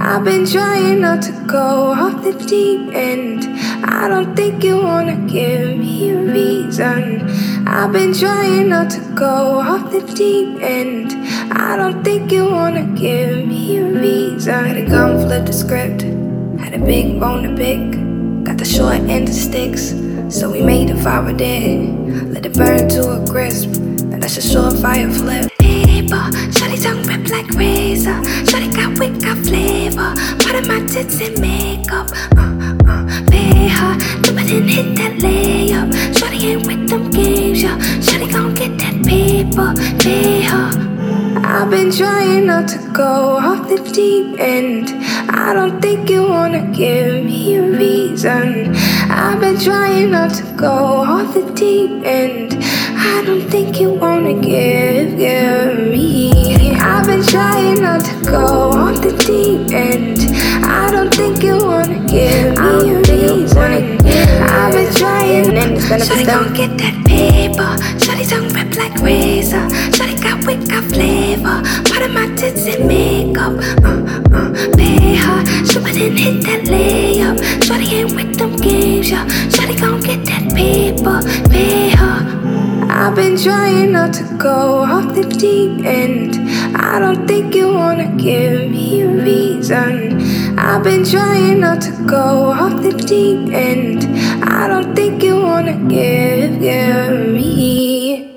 I've been trying not to go off the deep end. I don't think you wanna give me a reason. I've been trying not to go off the deep end. I don't think you wanna give me a reason. Had a gun, flip the script. Had a big bone to pick. Got the short end of sticks, so we made a fire there. Let it burn to a crisp, and that's a surefire flip. Shawty tongue rip like razor. Shawty got wit, got flavor. Part of my tits and makeup. Pay her, do it and hit that layup. Shawty ain't with them games, yo. Shawty gon' get that paper. Pay her. I've been trying not to go off the deep end. I don't think you wanna give me a reason. I've been trying not to go off the deep end. I don't think you wanna give me. I've been trying not to go off the deep end. I don't think you wanna give me a reason. I've been trying, Shawty gon' get that paper. Shawty tongue rip like razor. Shawty got wit, got flavor. Part of my tits and makeup. Pay her, shoot it and hit that layup. Shawty ain't with them games, yo. Shawty gon' get that paper. Pay her. I've been trying not to go off the deep end. I don't think you wanna give me a reason. I've been trying not to go off the deep end. I don't think you wanna give me.